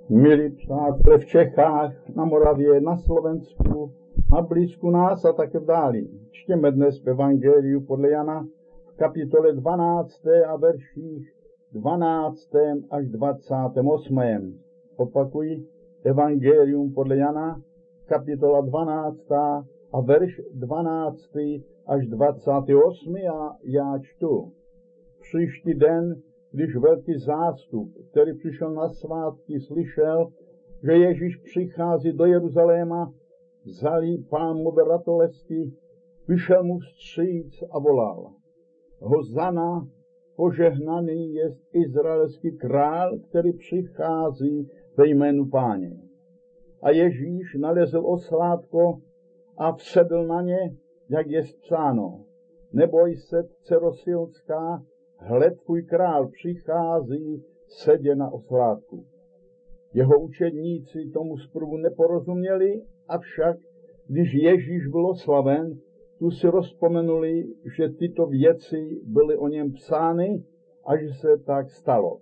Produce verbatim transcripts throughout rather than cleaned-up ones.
Milí přátelé v Čechách, na Moravě, na Slovensku, na blízku nás a také v dáli. Čtěme dnes v Evangeliu podle Jana v kapitole dvanácté a verších dvanáctém až dvacátém osmém. Opakuji, Evangelium podle Jana, kapitola dvanáctá a verš dvanáctý až dvacátý osmý a já čtu. Příští den, když velký zástup, který přišel na svátky, slyšel, že Ježíš přichází do Jeruzaléma, vzali palmové ratolesti, vyšel mu vstříc a volal: Hozana, požehnaný jest izraelský král, který přichází ve jménu Páně. A Ježíš nalezl oslátko a vsedl na ně, jak je psáno: Neboj se, dcero Sionská, hled, tvůj král přichází, sedě na oslátku. Jeho učedníci tomu zprvu neporozuměli, avšak, když Ježíš byl oslaven, tu si rozpomenuli, že tyto věci byly o něm psány a že se tak stalo.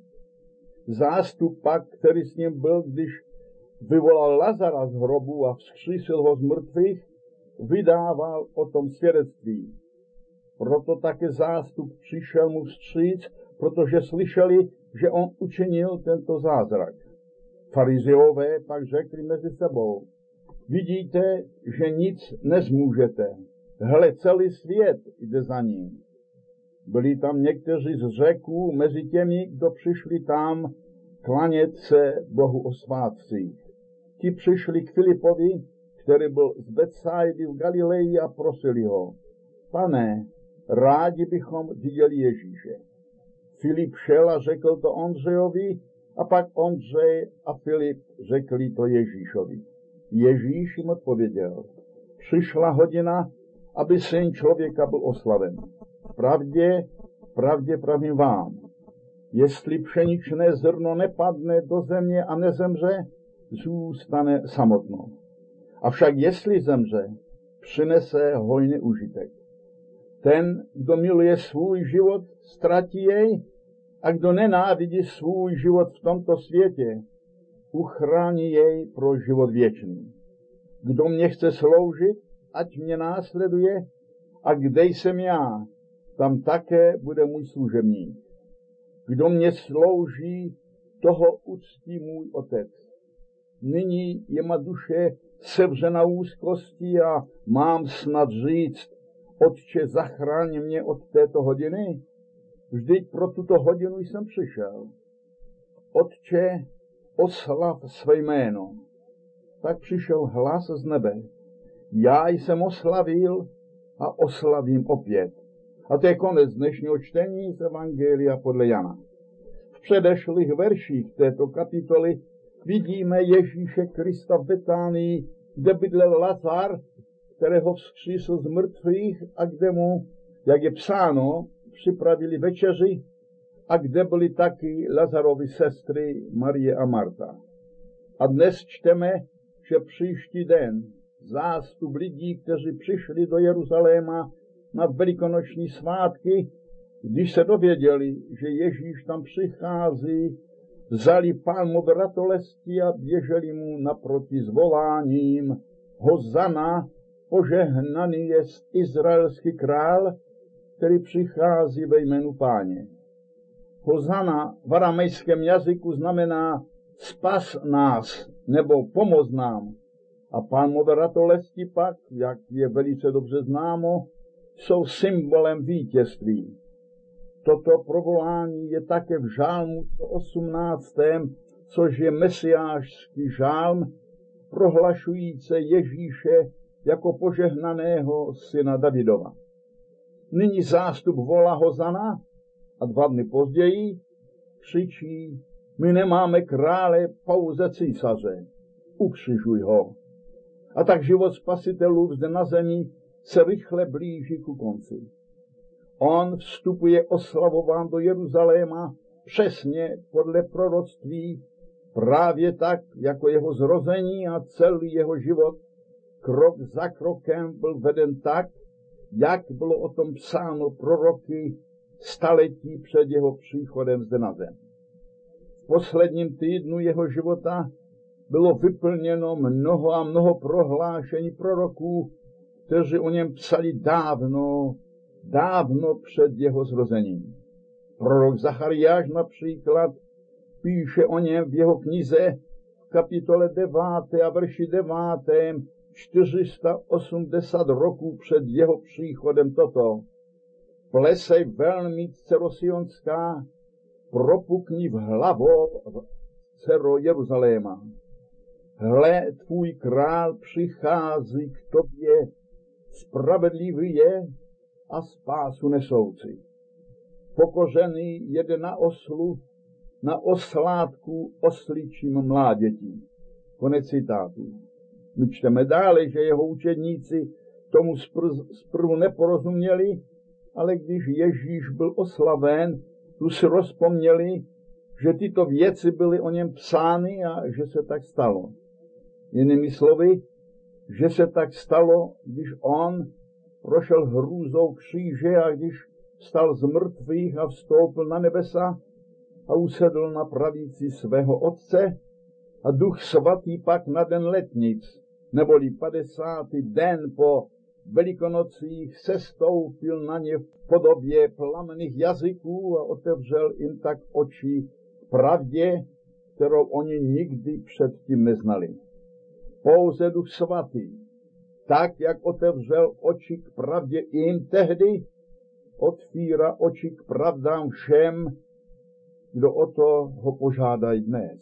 Zástup pak, který s ním byl, když vyvolal Lazara z hrobu a vzkřísil ho z mrtvých, vydával o tom svědectví. Proto také zástup přišel mu vstříc, protože slyšeli, že on učinil tento zázrak. Farizeové pak řekli mezi sebou: Vidíte, že nic nezmůžete. Hle, celý svět jde za ním. Byli tam někteří z Řeků mezi těmi, kdo přišli tam klanět se Bohu o svátcích. Ti přišli k Filipovi, který byl z Betsaidy v Galileji, a prosili ho: Pane, rádi bychom viděli Ježíše. Filip šel a řekl to Ondřejovi, a pak Ondřej a Filip řekli to Ježíšovi. Ježíš jim odpověděl: Přišla hodina, aby syn člověka byl oslaven. Pravdě, pravdě pravím vám, jestli pšeničné zrno nepadne do země a nezemře, zůstane samotno. Avšak jestli zemře, přinese hojný užitek. Ten, kdo miluje svůj život, ztratí jej, a kdo nenávidí svůj život v tomto světě, uchrání jej pro život věčný. Kdo mě chce sloužit, ať mě následuje, a kde jsem já, tam také bude můj služebník. Kdo mě slouží, toho uctí můj otec. Nyní je má duše sevřena úzkostí a mám snad říct: Otče, zachraň mě od této hodiny? Vždyť pro tuto hodinu jsem přišel. Otče, oslav své jméno. Tak přišel hlas z nebe: Já jsem oslavil a oslavím opět. A to je konec dnešního čtení z Evangelia podle Jana. V předešlých verších této kapitoly vidíme Ježíše Krista v Betánii, kde bydlel Lazar, kterého vzkřísil z mrtvých, a kde mu, jak je psáno, připravili večeři, a kde byly taky Lazarovy sestry Marie a Marta. A dnes čteme, že příští den zástup lidí, kteří přišli do Jeruzaléma na velikonoční svátky, když se dověděli, že Ježíš tam přichází, vzali palmové ratolesti a běželi mu naproti s voláním: Hozana, požehnaný je izraelský král, který přichází ve jménu Páně. Hozana v aramejském jazyku znamená spas nás, nebo pomoz nám. A palmové ratolesti pak, jak je velice dobře známo, jsou symbolem vítězství. Toto provolání je také v žálmu osmnáctém, což je mesiášský žálm, prohlašující Ježíše jako požehnaného syna Davidova. Nyní zástup volá Hozana a dva dny později křičí: My nemáme krále, pouze císaře. Ukřižuj ho. A tak život spasitelů zde na zemi se rychle blíží ku konci. On vstupuje oslavován do Jeruzaléma přesně podle proroctví, právě tak, jako jeho zrození a celý jeho život krok za krokem byl veden tak, jak bylo o tom psáno proroky staletí před jeho příchodem zde na zem. posledním týdnu jeho života bylo vyplněno mnoho a mnoho prohlášení proroků, kteří o něm psali dávno, dávno před jeho zrozením. Prorok Zachariáš například píše o něm v jeho knize v kapitole deváté a verši devátém, čtyři sta osmdesát roků před jeho příchodem toto. Plesej velmi, dcero Sionská, propukni v hlavou, dcero Jeruzaléma. Hle, tvůj král přichází k tobě, spravedlivý je a spásu nesoucí. Pokořený jede na oslu, na oslátku osličím mládětí. Konec citátu. My čteme dále, že jeho učedníci tomu zprvu neporozuměli, ale když Ježíš byl oslaven, tu si rozpomněli, že tyto věci byly o něm psány a že se tak stalo. Jinými slovy, že se tak stalo, když on prošel hrůzou kříže a když vstal z mrtvých a vstoupil na nebesa a usedl na pravici svého Otce a Duch Svatý pak na den letnic, neboli padesátý den po Velikonocích, sestoupil na ně v podobě plamenných jazyků a otevřel jim tak oči k pravdě, kterou oni nikdy předtím neznali. Pouze Duch Svatý, tak jak otevřel oči k pravdě jim tehdy, otvírá oči k pravdám všem, kdo o to ho požádají dnes.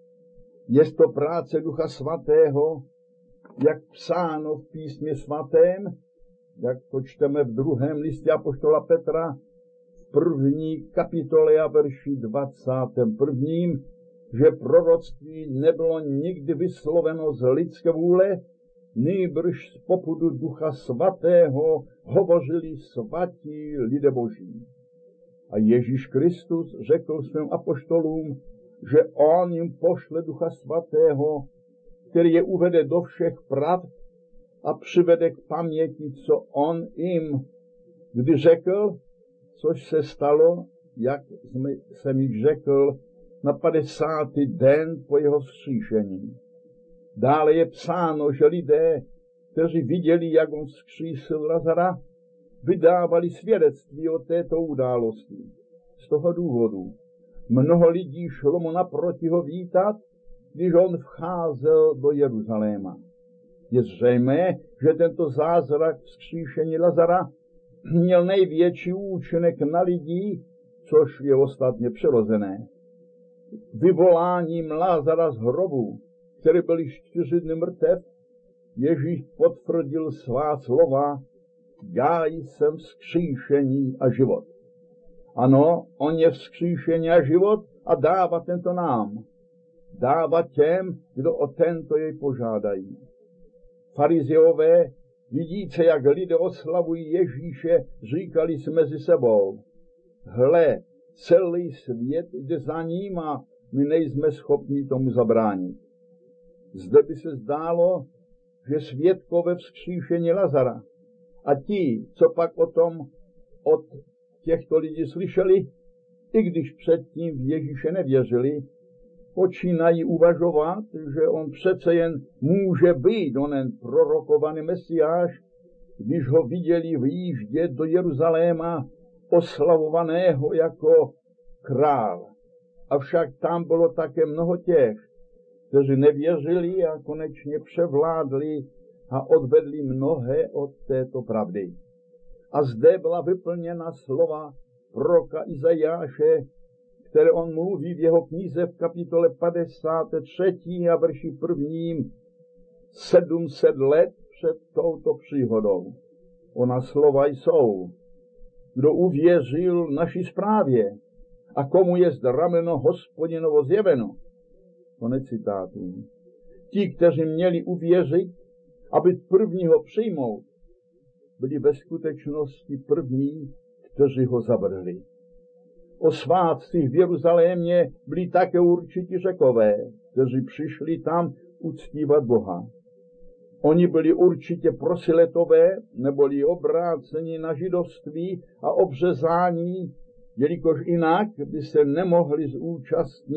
Je to práce Ducha Svatého, jak psáno v písmě svatém, jak to čteme v druhém listě apoštola Petra, v první kapitole a verši dvacátém prvním, že proroctví nebylo nikdy vysloveno z lidské vůle, nýbrž z popudu Ducha Svatého hovořili svatí lidé Boží. A Ježíš Kristus řekl svým apoštolům, že on jim pošle Ducha Svatého, který je uvede do všech pravd a přivede k paměti, co on jim kdy řekl, což se stalo, jak jsem již řekl, na padesátý den po jeho vzkříšení. Dále je psáno, že lidé, kteří viděli, jak on vzkřísil Lazara, vydávali svědectví o této události. Z toho důvodu mnoho lidí šlo mu naproti ho vítat, když on vcházel do Jeruzaléma. Je zřejmé, že tento zázrak vzkříšení Lazara měl největší účinek na lidí, což je ostatně přirozené. Vyvoláním Lazara z hrobu, který byl již čtyři dny mrtev, Ježíš potvrdil svá slova: já jsem vzkříšení a život. Ano, on je vzkříšení a život a dává tento nám. Dává těm, kdo o tento jej požádají. Farizeové, vidíce, jak lidé oslavují Ježíše, říkali si mezi sebou: hle, celý svět jde za ním a my nejsme schopni tomu zabránit. Zde by se zdálo, že svědkové vzkříšení Lazara a ti, co pak o tom od těchto lidí slyšeli, i když předtím v Ježíše nevěřili, počínají uvažovat, že on přece jen může být onen prorokovaný Mesiáš, když ho viděli vyjíždět do Jeruzaléma oslavovaného jako král. Avšak tam bylo také mnoho těch, kteří nevěřili a konečně převládli a odvedli mnohé od této pravdy. A zde byla vyplněna slova proroka Izajáše, které on mluví v jeho knize v kapitole padesáté třetí a verši prvním, sedm set let před touto příhodou. Ona slova jsou: kdo uvěřil naší zprávě a komu je rameno Hospodinovo zjeveno. Konec citátu. Ti, kteří měli uvěřit a být prvního přijmout, byli ve skutečnosti první, kteří ho zavrhli. O svátcích v Jeruzalémě byli také určití Řekové, kteří přišli tam uctívat Boha. Oni byli určitě proselytové, neboli obráceni na židovství a obřezání, jelikož jinak by se nemohli zúčastnit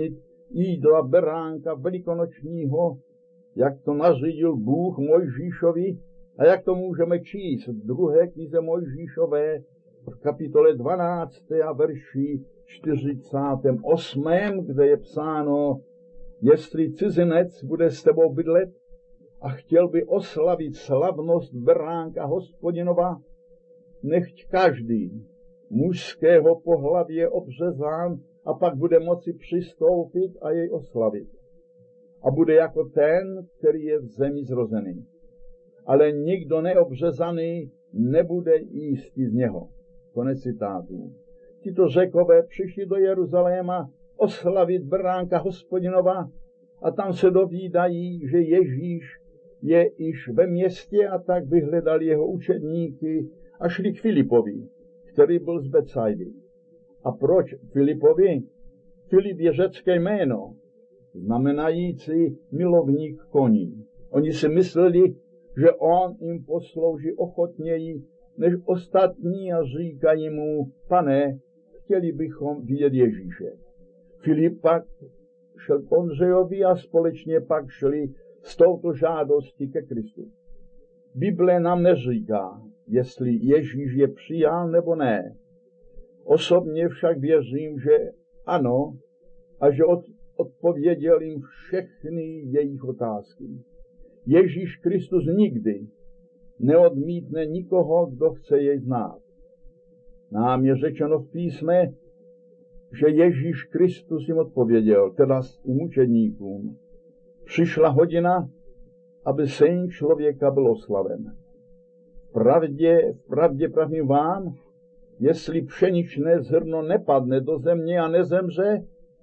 jídla beránka velikonočního, jak to nařídil Bůh Mojžíšovi, a jak to můžeme číst v druhé knize Mojžíšové v kapitole dvanácté a verši čtyřicátém osmém, kde je psáno: jestli cizinec bude s tebou bydlet a chtěl by oslavit slavnost beránka Hospodinova, nechť každý mužského pohlaví je obřezán a pak bude moci přistoupit a jej oslavit. A bude jako ten, který je v zemi zrozený. Ale nikdo neobřezaný nebude jísti z něho. Konec citátu. Tito Řekové přišli do Jeruzaléma oslavit beránka Hospodinova a tam se dovídají, že Ježíš je již ve městě, a tak vyhledali jeho učedníky a šli k Filipovi, který byl z Betsaidy. A proč Filipovi? Filip je řecké jméno, znamenající milovník koní. Oni si mysleli, že on jim poslouží ochotněji než ostatní a říkají mu: Pane, chtěli bychom vidět Ježíše. Filip pak šel k Ondřejovi a společně pak šli s touto žádostí ke Kristu. Bible nám neříká, jestli Ježíš je přijal nebo ne. Osobně však věřím, že ano, a že od, odpověděl jim všechny jejich otázky. Ježíš Kristus nikdy neodmítne nikoho, kdo chce jej znát. Nám je řečeno v písme, že Ježíš Kristus jim odpověděl, teda s učedníkům: přišla hodina, aby syn člověka byl oslaven. Pravdě, pravdě pravím vám, jestli pšeničné zrno nepadne do země a nezemře,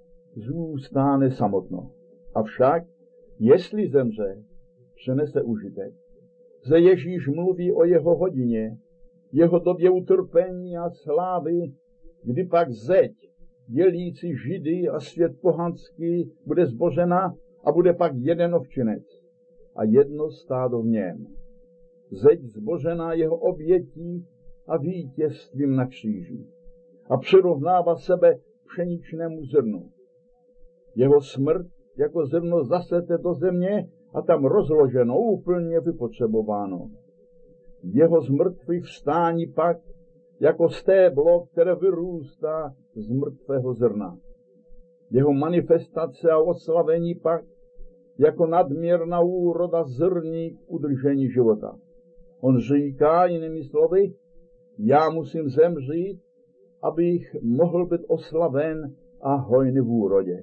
zůstane samotno. Avšak, jestli zemře, přenese užitek. Zde Ježíš mluví o jeho hodině, jeho době utrpení a slávy, kdy pak zeď, dělící Židy a svět pohanský, bude zbořena a bude pak jeden ovčinec a jedno stádo v něm. Zeď zbořená jeho obětí a vítězstvím na kříži a přirovnává sebe pšeničnému zrnu. Jeho smrt jako zrno zasete do země a tam rozloženo, úplně vypotřebováno. Jeho zmrtvých vstání pak jako stéblo, které vyrůstá z mrtvého zrna. Jeho manifestace a oslavení pak jako nadměrná úroda zrní k udržení života. On říká jinými slovy: já musím zemřít, abych mohl být oslaven a hojný v úrodě.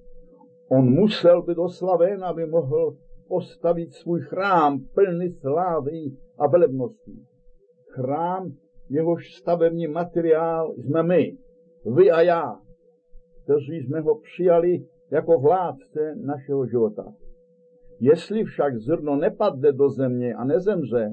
On musel být oslaven, aby mohl postavit svůj chrám plný slávy a velebnosti. Chrám, jehož stavební materiál jsme my, vy a já, kteří jsme ho přijali jako vládce našeho života. Jestli však zrno nepadne do země a nezemře,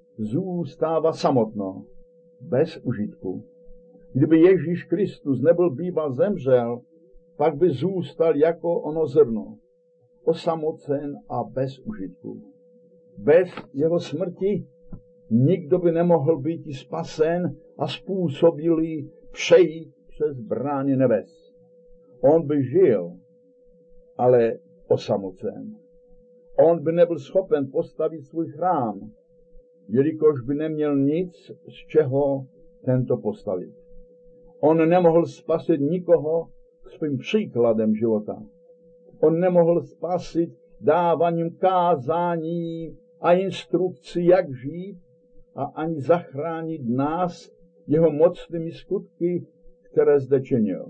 zůstává samotno, bez užitku. Kdyby Ježíš Kristus nebyl býval zemřel, pak by zůstal jako ono zrno, osamocen a bez užitku. Bez jeho smrti nikdo by nemohl být spasen a způsobilý přejít přes brány nebes. On by žil, ale osamocen. On by nebyl schopen postavit svůj chrám, jelikož by neměl nic, z čeho tento postavit. On nemohl spasit nikoho svým příkladem života. On nemohl spasit dávaním kázání a instrukcí, jak žít, a ani zachránit nás jeho mocnými skutky, které zde činil.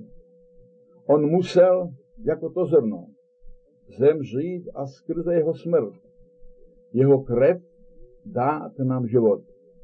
On musel, jako to zrno, zemřít a skrze jeho smrt, jeho krev dát nám život.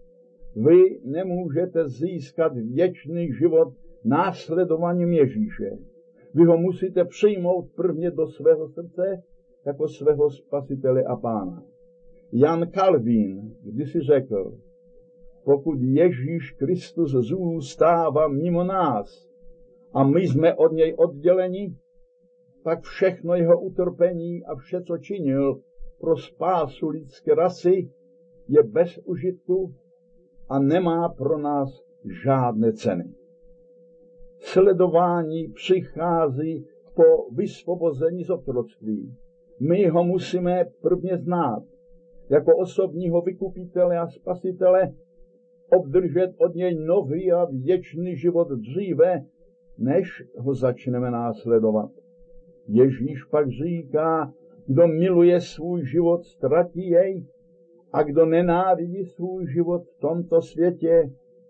Vy nemůžete získat věčný život následováním Ježíše. Vy ho musíte přijmout prvně do svého srdce jako svého spasitele a pána. Jan Kalvín kdysi řekl: pokud Ježíš Kristus zůstává mimo nás a my jsme od něj odděleni, pak všechno jeho utrpení a vše, co činil pro spásu lidské rasy, je bez užitku a nemá pro nás žádné ceny. Sledování přichází po vysvobození z otroctví. My ho musíme prvně znát jako osobního vykupitele a spasitele, obdržet od něj nový a věčný život dříve, než ho začneme následovat. Ježíš pak říká, kdo miluje svůj život, ztratí jej, a kdo nenávidí svůj život v tomto světě,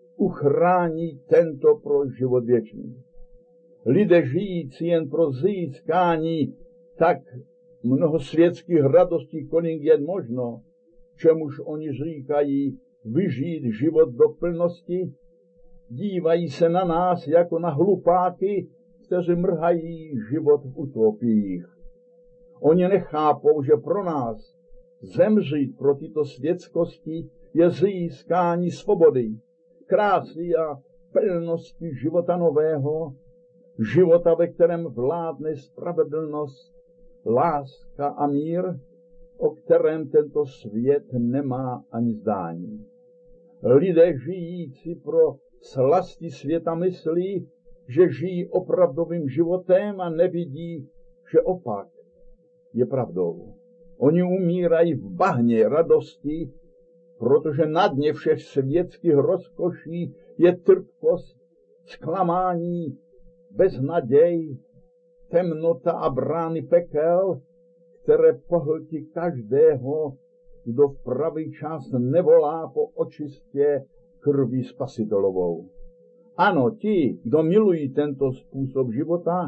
uchrání tento pro život věčný. Lidé žijící jen pro získání tak mnoho světských radostí, kolik je možno, čemuž oni říkají vyžít život do plnosti, dívají se na nás jako na hlupáky, kteří mrhají život v utopiích. Oni nechápou, že pro nás zemřít pro tyto světskosti je získání svobody, krásy a plnosti života nového, života, ve kterém vládne spravedlnost, láska a mír, o kterém tento svět nemá ani zdání. Lidé žijící pro slasti světa myslí, že žijí opravdovým životem a nevidí, že opak je pravdou. Oni umírají v bahně radosti, protože na dně všech světských rozkoší je trpkost, zklamání, beznaděj, temnota a brány pekel, které pohltí každého, kdo v pravý čas nevolá po očistě krví spasitelovou. Ano, ti, kdo milují tento způsob života,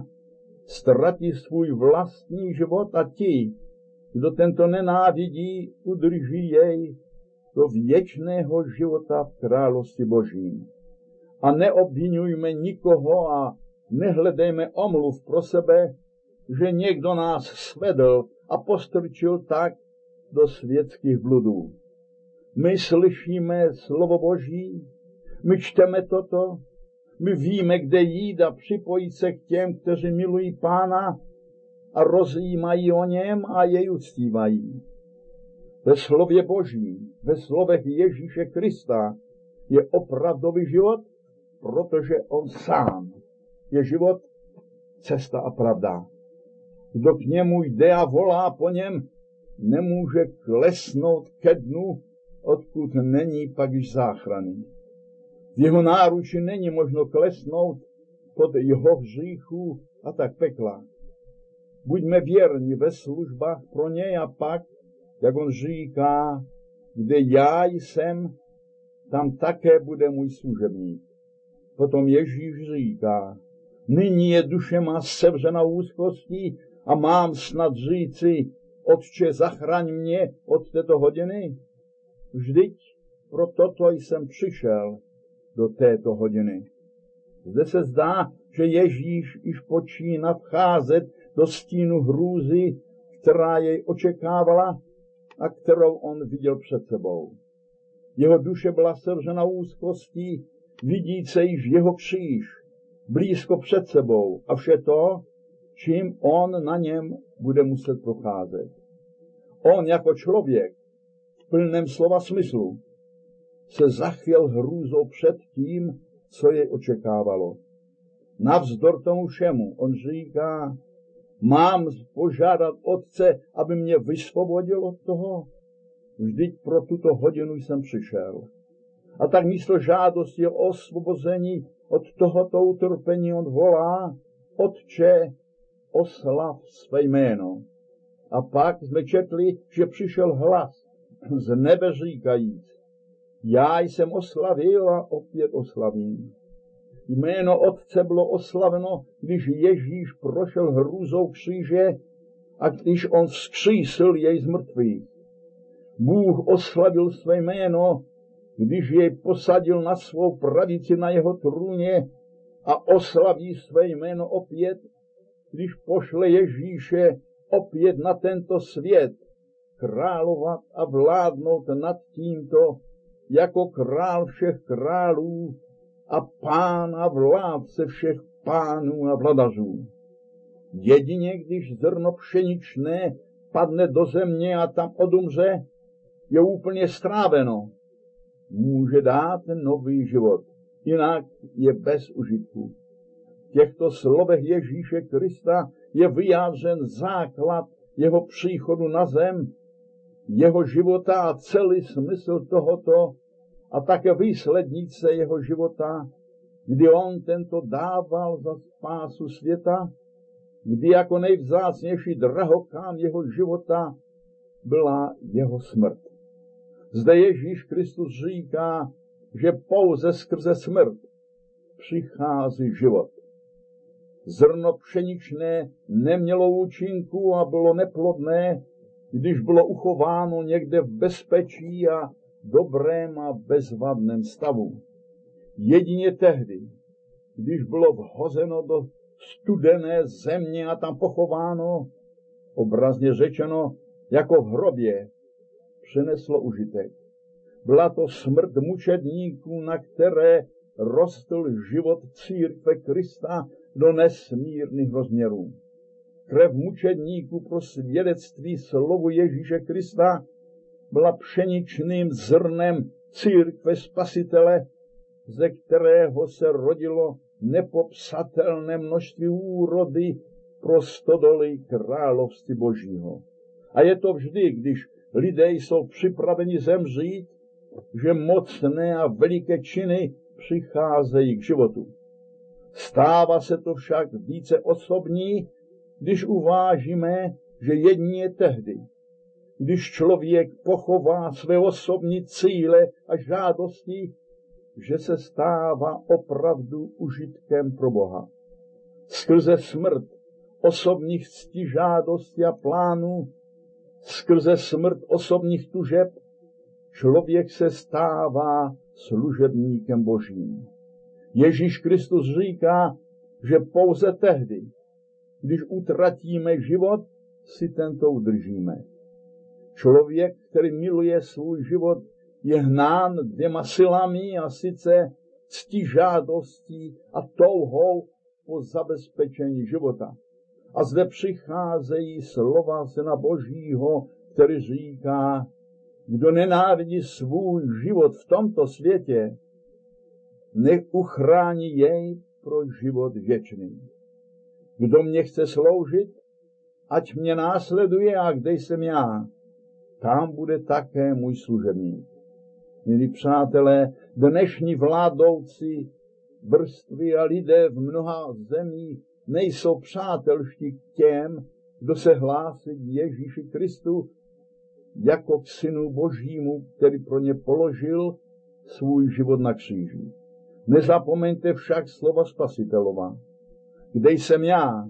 ztratí svůj vlastní život, a ti, kdo tento nenávidí, udrží jej do věčného života v království Božím. A neobvinujme nikoho a nehledejme omluv pro sebe, že někdo nás svedl a postrčil tak do světských bludů. My slyšíme slovo Boží, my čteme toto, my víme, kde jít a připojit se k těm, kteří milují Pána a rozjímají o něm a jej uctívají. Ve slově Boží, ve slovech Ježíše Krista je opravdový život, protože on sám je život, cesta a pravda. Kdo k němu jde a volá po něm, nemůže klesnout ke dnu, odkud není pak již záchrany. V jeho náruči není možno klesnout pod jeho hříchu a tak pekla. Buďme věrní ve službách pro něj a pak, jak on říká, kde já jsem, tam také bude můj služebník. Potom Ježíš říká, nyní je duše má sevřena úzkostí a mám snad říci, Otče, zachraň mě od této hodiny. Vždyť pro toto jsem přišel do této hodiny. Zde se zdá, že Ježíš již počíná vcházet do stínu hrůzy, která jej očekávala a kterou on viděl před sebou. Jeho duše byla sevřena úzkostí, vidíce již jeho kříž, blízko před sebou a vše to, čím on na něm bude muset procházet. On jako člověk v plném slova smyslu se zachvěl hrůzou před tím, co jej očekávalo. Navzdor tomu všemu on říká, mám požádat Otce, aby mě vysvobodil od toho. Vždyť pro tuto hodinu jsem přišel. A tak místo žádosti o osvobození od tohoto utrpení on volá, Otče, oslav své jméno. A pak jsme četli, že přišel hlas z nebe říkajíc, já jsem oslavil a opět oslavím. Jméno Otce bylo oslaveno, když Ježíš prošel hrůzou kříže a když on vzkřísil jej z mrtvých. Bůh oslavil své jméno, když jej posadil na svou pravici na jeho trůně a oslaví své jméno opět, když pošle Ježíše opět na tento svět královat a vládnout nad tímto jako král všech králů a pán a vládce všech pánů a vladařů. Jedině, když zrno pšeničné padne do země a tam odumře, je úplně stráveno. Může dát nový život, jinak je bez užitku. V těchto slovech Ježíše Krista je vyjádřen základ jeho příchodu na zem, jeho života a celý smysl tohoto a také výslednice jeho života, kdy on tento dával za spásu světa, kdy jako nejvzácnější drahokám jeho života byla jeho smrt. Zde Ježíš Kristus říká, že pouze skrze smrt přichází život. Zrno pšeničné nemělo účinku a bylo neplodné, když bylo uchováno někde v bezpečí a dobrém a bezvadném stavu. Jedině tehdy, když bylo vhozeno do studené země a tam pochováno, obrazně řečeno, jako v hrobě, přineslo užitek. Byla to smrt mučedníků, na které rostl život církve Krista do nesmírných rozměrů. Krev mučedníků pro svědectví slovu Ježíše Krista byla pšeničným zrnem církve Spasitele, ze kterého se rodilo nepopsatelné množství úrody pro stodoly království Božího. A je to vždy, když lidé jsou připraveni zemřít, že mocné a veliké činy přicházejí k životu. Stává se to však více osobní, když uvážíme, že jedině tehdy, když člověk pochová své osobní cíle a žádosti, že se stává opravdu užitkem pro Boha. Skrze smrt osobních ctižádostí a plánů, skrze smrt osobních tužeb, člověk se stává služebníkem Božím. Ježíš Kristus říká, že pouze tehdy, když utratíme život, si tento udržíme. Člověk, který miluje svůj život, je hnán dvěma silami, a sice ctižádostí a touhou po zabezpečení života. A zde přicházejí slova Syna Božího, který říká, kdo nenávidí svůj život v tomto světě, nech uchrání jej pro život věčný. Kdo mě chce sloužit, ať mě následuje, a kde jsem já, tam bude také můj služebník. Milí přátelé, dnešní vládoucí vrstvy a lidé v mnoha zemích nejsou přátelští k těm, kdo se hlásí k Ježíši Kristu jako k Synu Božímu, který pro ně položil svůj život na kříži. Nezapomeňte však slova Spasitelova. Kde jsem já,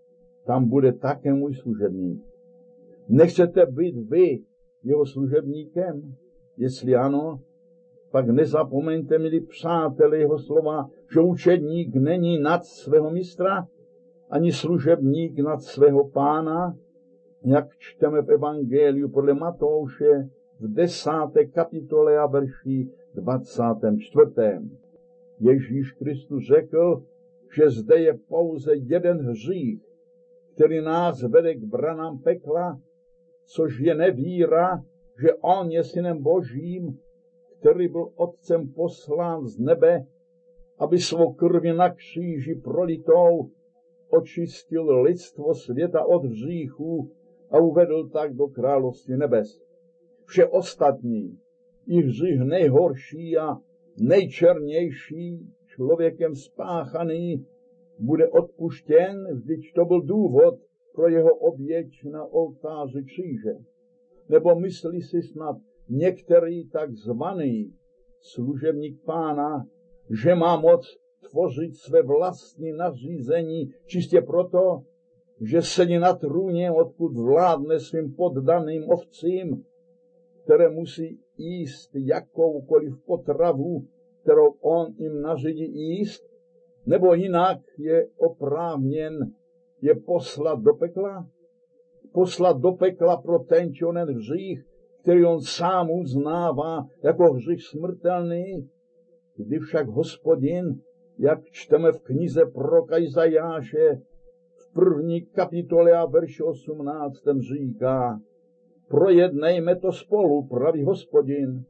tam bude také můj služebník. Nechcete být vy jeho služebníkem? Jestli ano, pak nezapomeňte, milí přátelé, jeho slova, že učedník není nad svého mistra, ani služebník nad svého pána, jak čteme v Evangeliu podle Matouše v desáté kapitole a verši dvacátém čtvrtém. Ježíš Kristus řekl, že zde je pouze jeden hřích, který nás vede k branám pekla, což je nevíra, že on je Synem Božím, který byl Otcem poslán z nebe, aby svou krví na kříži prolitou očistil lidstvo světa od hříchů a uvedl tak do království nebes. Vše ostatní, i hřích nejhorší a nejčernější, člověkem spáchaný, bude odpuštěn, vždyť to byl důvod pro jeho oběť na oltáři kříže. Nebo myslí si snad některý takzvaný služebník pána, že má moc tvořit své vlastní nařízení čistě proto, že sedí na trůně, odkud vládne svým poddaným ovcím, které musí jíst jakoukoliv potravu, kterou on jim nařídí jíst, nebo jinak je oprávněn je poslat do pekla? Poslat do pekla pro ten či onen hřích, který on sám uznává jako hřích smrtelný, kdy však Hospodin, jak čteme v knize proroka Izajáše, v první kapitole a verši osmnáctém říká, projednejme to spolu, pravý Hospodin,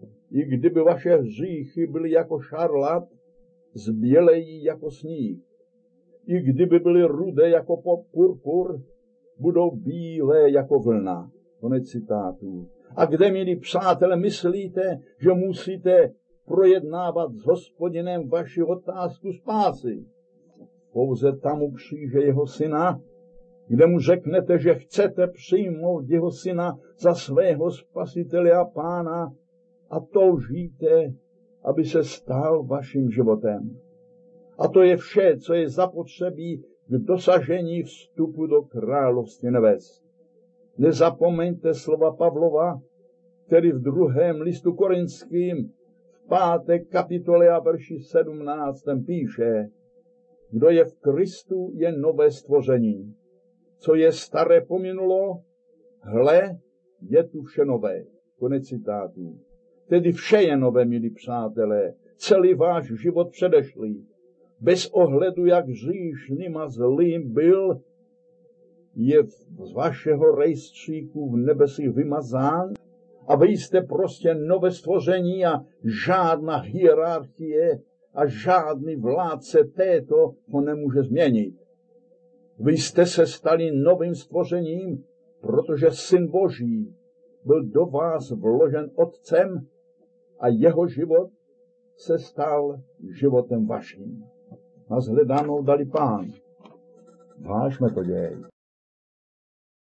i kdyby vaše hříchy byly jako šarlat, zbělejí jako sníh. I kdyby byly rudé jako purpur, budou bílé jako vlna. Konec citátu. A kde, milí přátelé, myslíte, že musíte projednávat s Hospodinem vaši otázku spásy? Pouze tam u kříže jeho syna, kde mu řeknete, že chcete přijmout jeho syna za svého spasitele a pána a toužíte, aby se stal vaším životem. A to je vše, co je zapotřebí k dosažení vstupu do království nebes. Nezapomeňte slova Pavlova, který v druhém listu Korinským v páté kapitole a verši sedmnáctém píše: kdo je v Kristu, je nové stvoření. Co je staré pominulo, hle, je tu vše nové. Konec citátu. Tedy vše je nové, milí přátelé, celý váš život předešlý. Bez ohledu, jak hříšným a zlým byl, je z vašeho rejstříku v nebesích vymazán a vy jste prostě nové stvoření a žádná hierarchie a žádný vládce této ho nemůže změnit. Vy jste se stali novým stvořením, protože Syn Boží byl do vás vložen Otcem a jeho život se stal životem vaším. A shledanou dali Pán. Vážme to děj.